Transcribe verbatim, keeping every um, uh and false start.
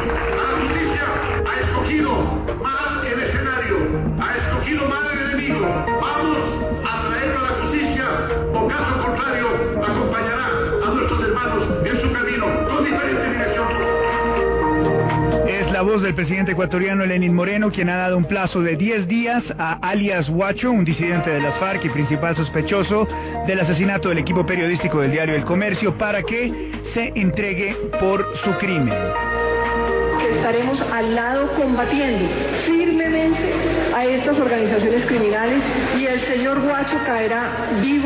La justicia ha escogido mal el escenario, ha escogido mal el enemigo. Vamos a traerlo a la justicia, o caso contrario, acompañará a nuestros hermanos en su camino con diferente dirección. Es la voz del presidente ecuatoriano Lenín Moreno, quien ha dado un plazo de diez días a alias Huacho, un disidente de las FARC y principal sospechoso del asesinato del equipo periodístico del diario El Comercio, para que se entregue por su crimen. Estaremos al lado combatiendo firmemente a estas organizaciones criminales y el señor Huacho caerá vivo.